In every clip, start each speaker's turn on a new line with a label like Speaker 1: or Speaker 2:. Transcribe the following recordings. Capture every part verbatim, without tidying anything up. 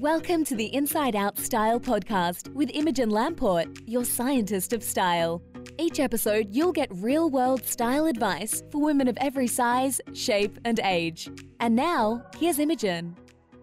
Speaker 1: Welcome to the Inside Out Style podcast with Imogen Lamport, your scientist of style. Each episode, you'll get real-world style advice for women of every size, shape, and age. And now, here's Imogen.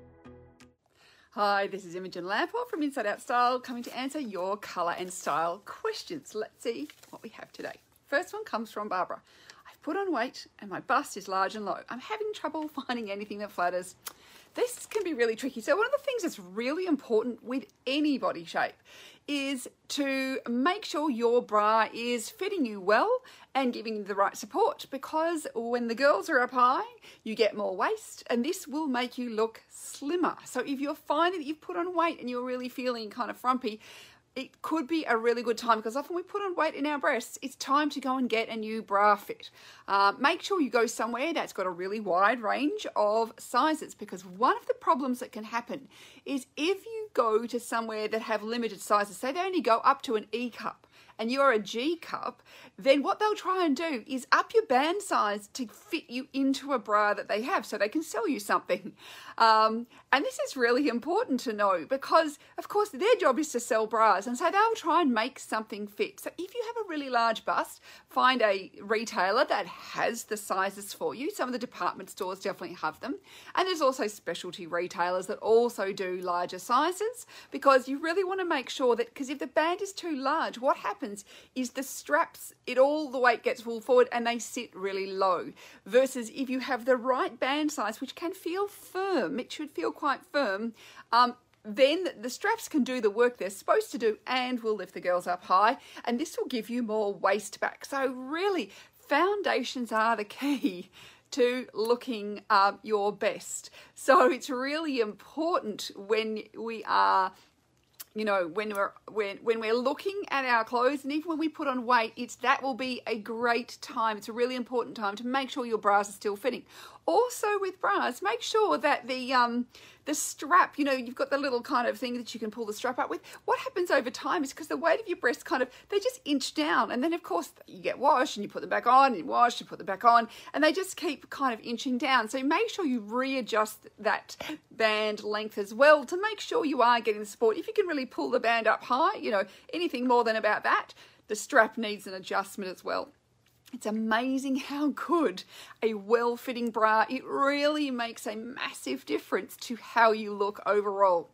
Speaker 2: Hi, this is Imogen Lamport from Inside Out Style, coming to answer your colour and style questions. Let's see what we have today. First one comes from Barbara. I've put on weight and my bust is large and low. I'm having trouble finding anything that flatters. This can be really tricky. So one of the things that's really important with any body shape is to make sure your bra is fitting you well and giving you the right support, because when the girls are up high, you get more waist and this will make you look slimmer. So if you're finding that you've put on weight and you're really feeling kind of frumpy, it could be a really good time, because often we put on weight in our breasts. It's time to go and get a new bra fit. Uh, make sure you go somewhere that's got a really wide range of sizes, because one of the problems that can happen is if you go to somewhere that have limited sizes, say they only go up to an E cup, and you're a G cup, then what they'll try and do is up your band size to fit you into a bra that they have so they can sell you something. Um, and this is really important to know, because of course their job is to sell bras, and so they'll try and make something fit. So if you have a really large bust, find a retailer that has the sizes for you. Some of the department stores definitely have them, and there's also specialty retailers that also do larger sizes, because you really want to make sure that, because if the band is too large, what happens is the straps, it all the weight gets pulled forward and they sit really low, versus if you have the right band size, which can feel firm, it should feel quite firm, um, then the straps can do the work they're supposed to do and will lift the girls up high, and this will give you more waist back. So really, foundations are the key to looking uh, your best. So it's really important when we are You know, when we're when when we're looking at our clothes, and even when we put on weight, it's that will be a great time. It's a really important time to make sure your bras are still fitting. Also with bras, make sure that the um the strap, you know, you've got the little kind of thing that you can pull the strap up with. What happens over time is, because the weight of your breasts kind of, they just inch down, and then of course you get washed and you put them back on, and you wash, you put them back on, and they just keep kind of inching down. So make sure you readjust that band length as well to make sure you are getting the support. If you can really pull the band up high, you know, anything more than about that, the strap needs an adjustment as well. It's amazing how good a well-fitting bra, it really makes a massive difference to how you look overall.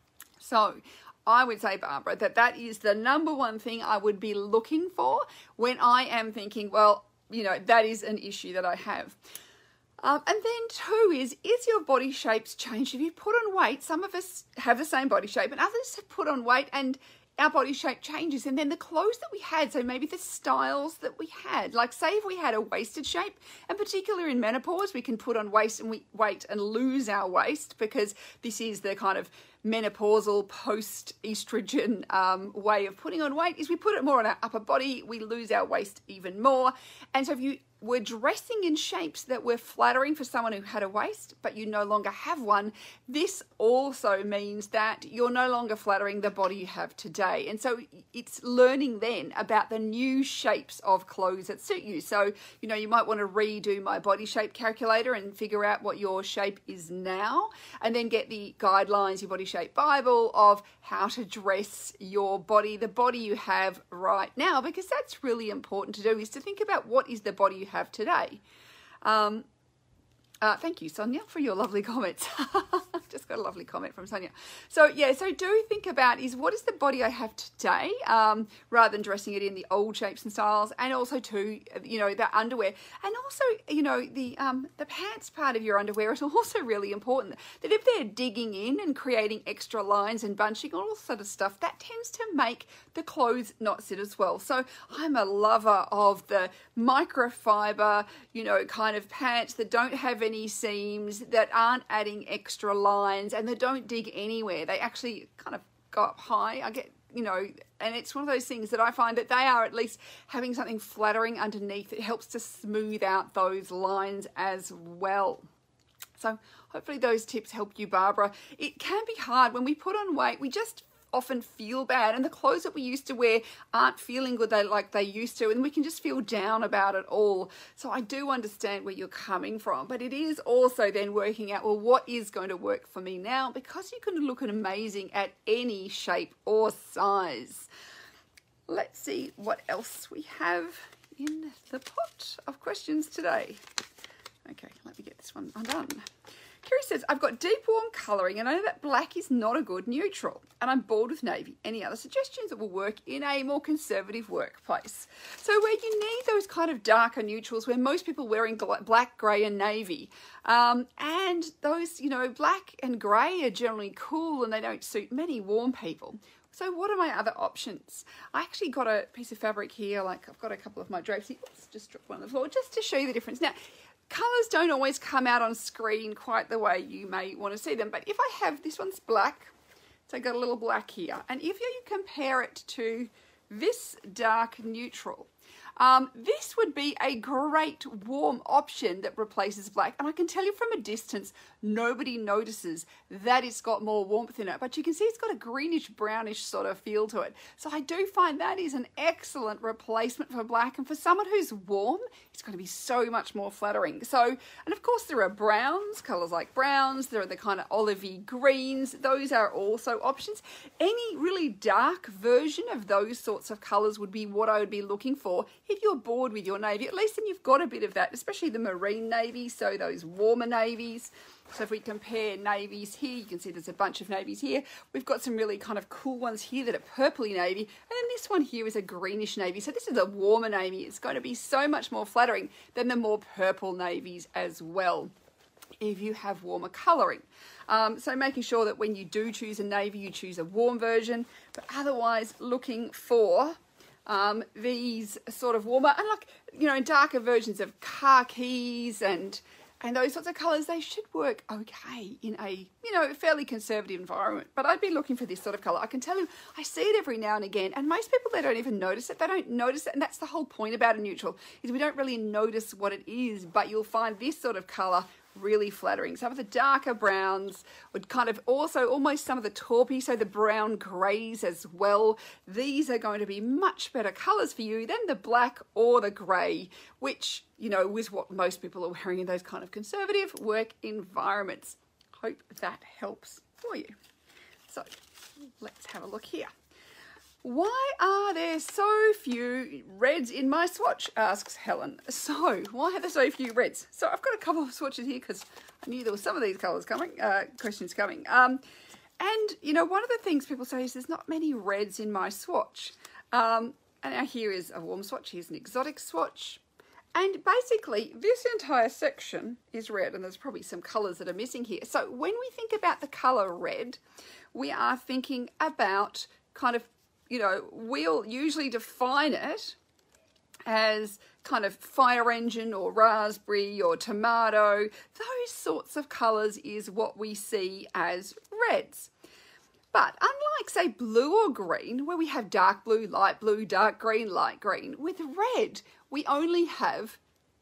Speaker 2: So I would say, Barbara, that that is the number one thing I would be looking for when I am thinking, well, you know, that is an issue that I have. Um, and then two is, is your body shapes changed? If you put on weight, some of us have the same body shape and others have put on weight and our body shape changes, and then the clothes that we had, so maybe the styles that we had, like say if we had a waisted shape, and particularly in menopause, we can put on waist and we weight and lose our waist, because this is the kind of menopausal post-estrogen um, way of putting on weight, is we put it more on our upper body, we lose our waist even more. And so if you were dressing in shapes that were flattering for someone who had a waist, but you no longer have one, this also means that you're no longer flattering the body you have today. And so it's learning then about the new shapes of clothes that suit you. So, you know, you might want to redo my body shape calculator and figure out what your shape is now, and then get the guidelines, your body shape Bible, of how to dress your body, the body you have right now, because that's really important to do, is to think about what is the body you have today. Um, uh, thank you, Sonia, for your lovely comments. Just got a lovely comment from Sonia. So yeah, so do think about is what is the body I have today, um, rather than dressing it in the old shapes and styles, and also too, you know, the underwear, and also, you know, the um, the pants part of your underwear is also really important. That if they're digging in and creating extra lines and bunching, all sort of stuff, that tends to make the clothes not sit as well. So I'm a lover of the microfiber, you know, kind of pants that don't have any seams, that aren't adding extra lines, and they don't dig anywhere. They actually kind of go up high. I get, you know, and it's one of those things that I find that they are at least having something flattering underneath. It helps to smooth out those lines as well. So hopefully those tips help you, Barbara. It can be hard when we put on weight. We just often feel bad, and the clothes that we used to wear aren't feeling good they like they used to, and we can just feel down about it all. So I do understand where you're coming from, but it is also then working out, well, what is going to work for me now, because you can look amazing at any shape or size. Let's see what else we have in the pot of questions today. Okay, let me get this one undone. Kerry says, I've got deep warm colouring and I know that black is not a good neutral and I'm bored with navy. Any other suggestions that will work in a more conservative workplace? So where you need those kind of darker neutrals, where most people are wearing black, grey and navy, um, and those, you know, black and grey are generally cool and they don't suit many warm people. So what are my other options? I actually got a piece of fabric here, like I've got a couple of my drapes here. Oops, just dropped one on the floor, just to show you the difference. Now, colours don't always come out on screen quite the way you may want to see them, but if I have, this one's black, so I got a little black here, and if you compare it to this dark neutral, um, this would be a great warm option that replaces black, and I can tell you from a distance, nobody notices that it's got more warmth in it, but you can see it's got a greenish brownish sort of feel to it. So I do find that is an excellent replacement for black, and for someone who's warm, it's going to be so much more flattering. So, and of course there are browns, colours like browns, there are the kind of olivey greens, those are also options. Any really dark version of those sorts of colours would be what I would be looking for. If you're bored with your navy, at least then you've got a bit of that, especially the marine navy, so those warmer navies. So if we compare navies here, you can see there's a bunch of navies here. We've got some really kind of cool ones here that are purpley navy, and then this one here is a greenish navy. So this is a warmer navy. It's going to be so much more flattering than the more purple navies as well, if you have warmer colouring. Um, so making sure that when you do choose a navy, you choose a warm version, but otherwise looking for Um, these sort of warmer and like, you know, darker versions of khakis and and those sorts of colours, they should work okay in a, you know, fairly conservative environment. But I'd be looking for this sort of colour. I can tell you, I see it every now and again, and most people, they don't even notice it. They don't notice it, and that's the whole point about a neutral, is we don't really notice what it is, but you'll find this sort of colour really flattering. Some of the darker browns would kind of also almost some of the taupey, so the brown greys as well. These are going to be much better colours for you than the black or the grey, which, you know, is what most people are wearing in those kind of conservative work environments. Hope that helps for you. So let's have a look here. Why are there so few reds in my swatch, asks Helen. So, why are there so few reds? So, I've got a couple of swatches here because I knew there were some of these colours coming, uh, questions coming. Um, and, you know, one of the things people say is there's not many reds in my swatch. Um, and now here is a warm swatch, here's an exotic swatch. And basically, this entire section is red, and there's probably some colours that are missing here. So, when we think about the colour red, we are thinking about kind of, you know, we'll usually define it as kind of fire engine or raspberry or tomato. Those sorts of colours is what we see as reds. But unlike, say, blue or green, where we have dark blue, light blue, dark green, light green, with red, we only have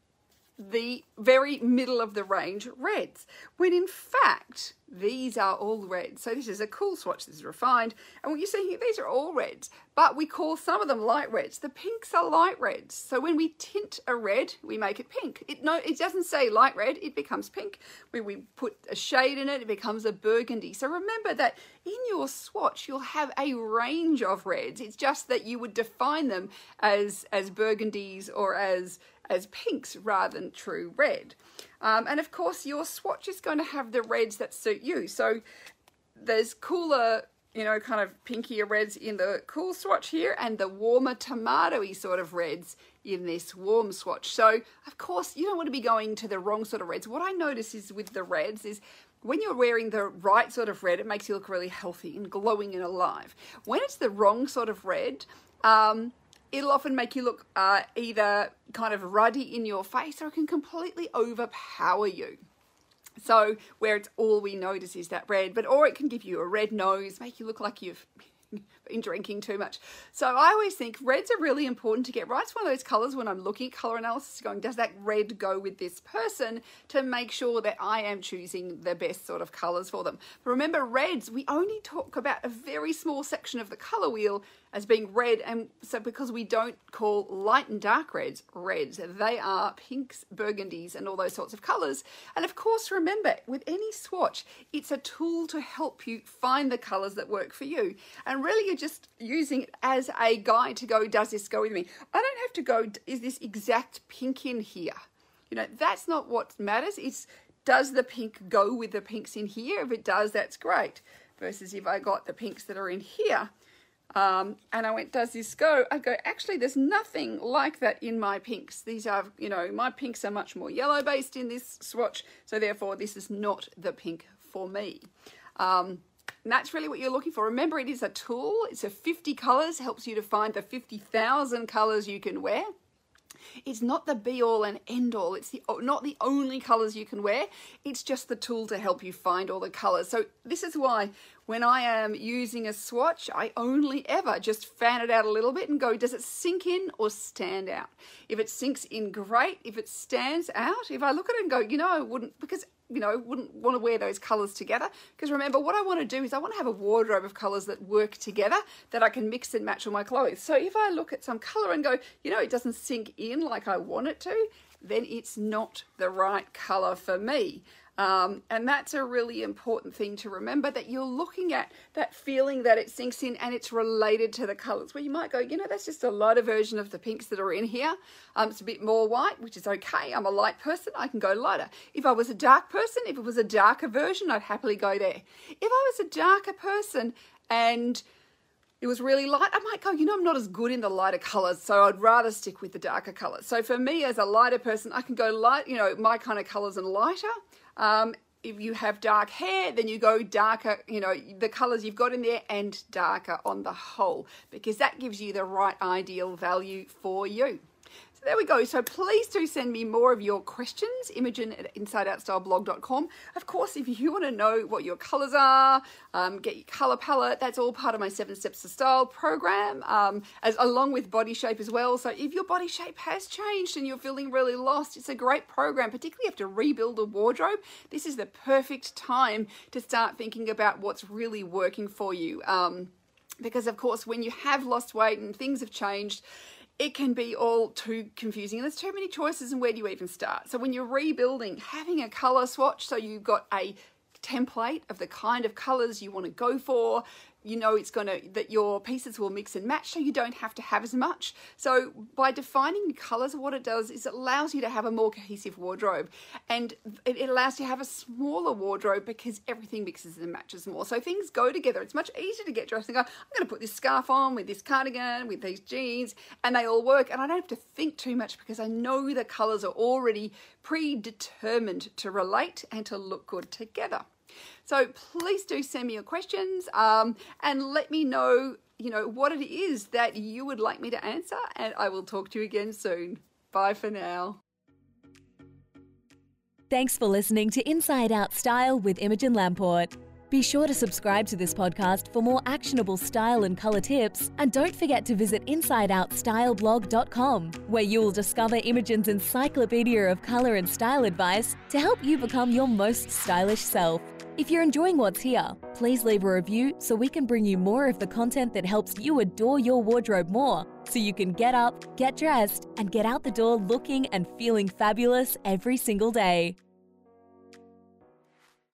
Speaker 2: the very middle of the range reds, when in fact these are all reds. So this is a cool swatch, this is refined, and what you see here, these are all reds, but we call some of them light reds. The pinks are light reds, so when we tint a red, we make it pink. It no, it doesn't say light red, it becomes pink. When we put a shade in it, it becomes a burgundy. So remember that in your swatch, you'll have a range of reds. It's just that you would define them as, as burgundies or as as pinks rather than true red. Um, and of course your swatch is going to have the reds that suit you. So there's cooler, you know, kind of pinkier reds in the cool swatch here, and the warmer tomatoey sort of reds in this warm swatch. So of course you don't want to be going to the wrong sort of reds. What I notice is with the reds is when you're wearing the right sort of red, it makes you look really healthy and glowing and alive. When it's the wrong sort of red, um, it'll often make you look uh, either kind of ruddy in your face, or it can completely overpower you. So where it's all we notice is that red, but or it can give you a red nose, make you look like you've in drinking too much. So I always think reds are really important to get right. It's one of those colours when I'm looking at colour analysis going, does that red go with this person, to make sure that I am choosing the best sort of colours for them. But remember, reds, we only talk about a very small section of the colour wheel as being red, and so because we don't call light and dark reds reds, they are pinks, burgundies, and all those sorts of colours. And of course, remember, with any swatch, it's a tool to help you find the colours that work for you. And really, you're just using it as a guide to go, does this go with me? I don't have to go, is this exact pink in here? You know, that's not what matters. It's, does the pink go with the pinks in here? If it does, that's great. Versus if I got the pinks that are in here, Um, and I went, does this go? I go, actually, there's nothing like that in my pinks. These are, you know, my pinks are much more yellow based in this swatch. So therefore, this is not the pink for me. Um, and that's really what you're looking for. Remember, it is a tool. It's a fifty colours, helps you to find the fifty thousand colours you can wear. It's not the be all and end all. It's the, not the only colours you can wear. It's just the tool to help you find all the colours. So this is why when I am using a swatch, I only ever just fan it out a little bit and go, does it sink in or stand out? If it sinks in, great. If it stands out, if I look at it and go, you know, I wouldn't, because you know, wouldn't want to wear those colours together. Because remember, what I want to do is I want to have a wardrobe of colours that work together, that I can mix and match all my clothes. So if I look at some colour and go, you know, it doesn't sink in like I want it to, then it's not the right colour for me. Um, and that's a really important thing to remember, that you're looking at that feeling that it sinks in and it's related to the colours, where you might go, you know, that's just a lighter version of the pinks that are in here. Um, it's a bit more white, which is okay. I'm a light person. I can go lighter. If I was a dark person, if it was a darker version, I'd happily go there. If I was a darker person and it was really light, I might go, you know, I'm not as good in the lighter colours, so I'd rather stick with the darker colours. So for me, as a lighter person, I can go light, you know, my kind of colours and lighter. Um, if you have dark hair, then you go darker, you know, the colours you've got in there and darker on the whole, because that gives you the right ideal value for you. So there we go. So please do send me more of your questions, Imogen at inside out style blog dot com. Of course, if you want to know what your colours are, um, get your colour palette, that's all part of my Seven Steps to Style program, um, as along with body shape as well. So if your body shape has changed and you're feeling really lost, it's a great program, particularly if you have to rebuild a wardrobe. This is the perfect time to start thinking about what's really working for you. Um, because of course, when you have lost weight and things have changed, it can be all too confusing and there's too many choices, and where do you even start? So when you're rebuilding, having a colour swatch, so you've got a template of the kind of colours you want to go for, you know it's going to, that your pieces will mix and match, so you don't have to have as much. So by defining colours, what it does is it allows you to have a more cohesive wardrobe, and it allows you to have a smaller wardrobe because everything mixes and matches more. So things go together. It's much easier to get dressed and go, I'm going to put this scarf on with this cardigan, with these jeans, and they all work. And I don't have to think too much because I know the colours are already predetermined to relate and to look good together. So please do send me your questions um, and let me know, you know, what it is that you would like me to answer, and I will talk to you again soon. Bye for now.
Speaker 1: Thanks for listening to Inside Out Style with Imogen Lamport. Be sure to subscribe to this podcast for more actionable style and colour tips, and don't forget to visit inside out style blog dot com, where you will discover Imogen's encyclopedia of colour and style advice to help you become your most stylish self. If you're enjoying what's here, please leave a review so we can bring you more of the content that helps you adore your wardrobe more, so you can get up, get dressed, and get out the door looking and feeling fabulous every single day.